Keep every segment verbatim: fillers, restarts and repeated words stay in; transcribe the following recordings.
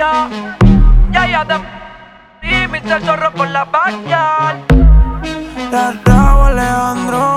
ya. Ya, ya, de y mister Zorro con la valla. La Rabo Alejandro,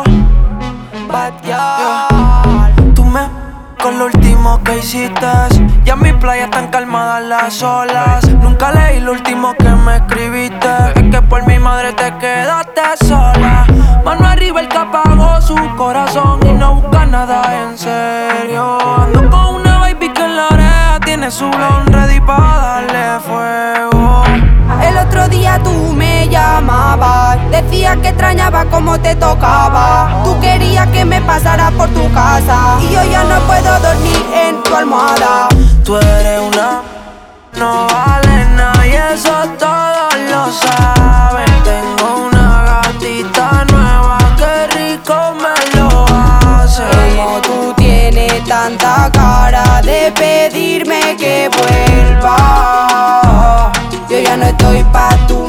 Vaya. tú me con lo último que hiciste. Ya en mi playa están calmadas las olas. Nunca leí lo último que me escribiste. Es que por mi madre te quedaste sola. Mano arriba el que apagó su corazón y no busca nada en serio. Ando con una baby que en la oreja tiene su blon ready pa' darle fuego. El otro día tú me llamabas, decías que extrañaba como te tocaba. Tú querías que me pasara por tu casa y yo ya no puedo dormir en tu almohada. Tú eres una, no vale nada y eso todos lo saben. Tengo una gatita nueva, qué rico me lo hace. Como tú tienes tanta cara de pedirme que vuelva, yo ya no estoy pa' tú.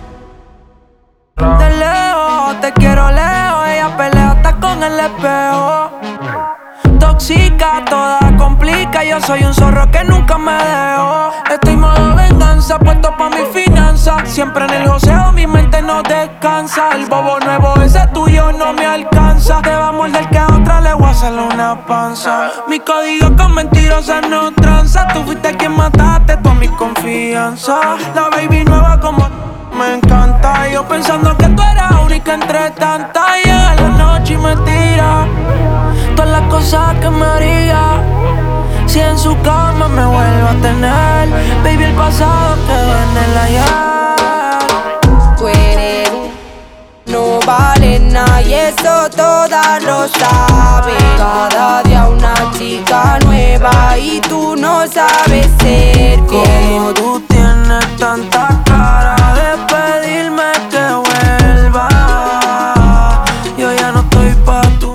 De lejos, te quiero lejos, ella pelea hasta con el espejo. Tóxica, toda complica, yo soy un zorro que nunca me dejo. Estoy modo venganza, puesto pa' mi finanza. Siempre en el joseo, mi mente no descansa. El bobo nuevo, ese tuyo no me alcanza. Te va a morder que a otra le voy a hacer una panza. Mi código con mentirosas no tranza. Tú fuiste quien mataste toda mi confianza. La baby nueva como me encanta. Yo pensando que tú eras única entre tantas. Llega la noche y me tira todas las cosas que me haría si en su cama me vuelvo a tener. Baby, el pasado quedó en el ayer. Tú eres un, no vale nada y eso todas lo saben. Cada día una chica nueva y tú no sabes ser fiel. Como tú tienes tanta cara de pedirme que vuelva, yo ya no estoy pa' tú.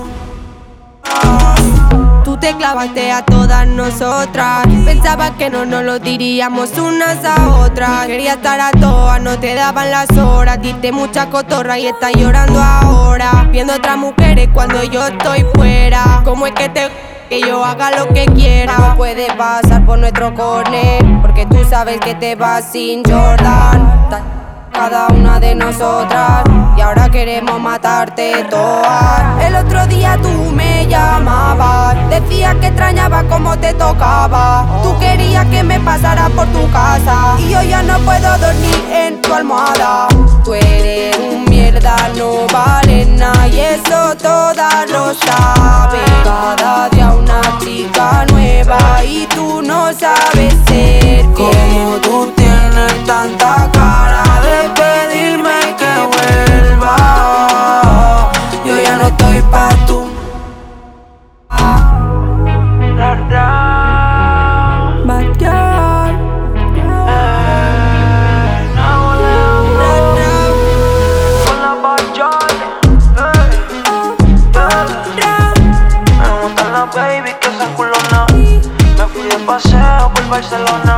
Tú te clavaste a todas nosotras. Pensaba que no nos lo diríamos unas a otras. Quería estar a todas, no te daban las horas. Diste mucha cotorra y estás llorando ahora, viendo otras mujeres cuando yo estoy fuera. ¿Cómo es que te que yo haga lo que quiera? No puedes pasar por nuestro corner, porque tú sabes que te vas sin Jordan. Cada una de nosotras y ahora queremos matarte todas. El otro día tú me llamabas, decías que extrañaba como te tocaba. Tú querías que me pasara por tu casa y yo ya no puedo dormir en tu almohada. Tú eres un mierda, no vale nada y eso todas lo saben. Cada día una chica nueva y tú no sabes ser fiel. Como tú tienes tanta cara de pedirme que vuelva, yo ya no estoy pa' tú. La Ra, Backyard, eh, Rabo Alejandro, con la Backyard, eh, yeah. Me gustan las baby que se culona. Me fui de paseo por Barcelona.